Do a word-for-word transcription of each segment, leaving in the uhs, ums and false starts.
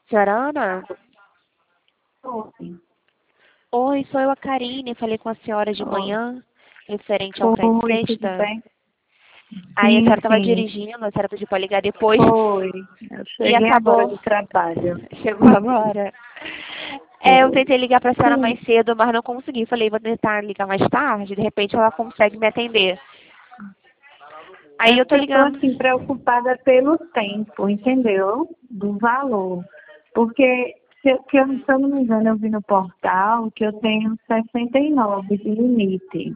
Senhora Ana? Oi. Oi, sou eu a Karine. Falei com a senhora de Oi, manhã, referente ao frete Oi, tudo sexta. bem? Aí a Sim, senhora estava sim, dirigindo, a senhora pediu para ligar depois foi. Eu e cheguei agora acabou. do trabalho. Chegou agora. É, eu Foi. tentei ligar para a senhora Sim, mais cedo, mas não consegui. Falei, vou tentar ligar mais tarde, de repente ela consegue me atender. Aí é eu tô porque eu estou ligando. assim, preocupada pelo tempo, entendeu? Do valor. Porque, se, eu- que eu, se eu não me engano, eu vi no portal que eu tenho sessenta e nove de limite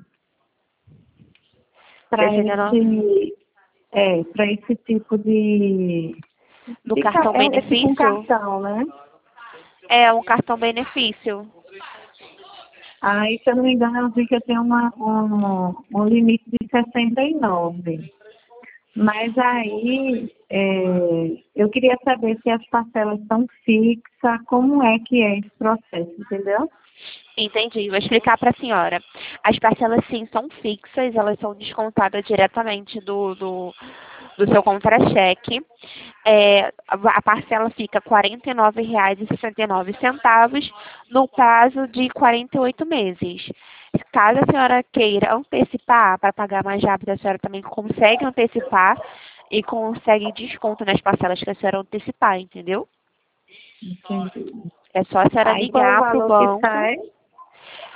para sessenta e nove esse, é, para esse tipo de, do de ca- cartão é, é tipo um benefício? cartão, né? É um cartão benefício. Aí, se eu não me engano, eu vi que eu tenho uma, um, um limite de sessenta e nove. Mas aí, é, eu queria saber se as parcelas são fixas, como é que é esse processo, entendeu? Entendi. Vou explicar para a senhora. As parcelas, sim, são fixas, elas são descontadas diretamente do, do, do seu contra-cheque. É, a a parcela fica R$ quarenta e nove reais e sessenta e nove centavos no prazo de quarenta e oito meses. Caso a senhora queira antecipar para pagar mais rápido, a senhora também consegue antecipar e consegue desconto nas parcelas que a senhora antecipar, entendeu? Entendi. É só a senhora Aí, qual é o ligar para o valor que banco. sai?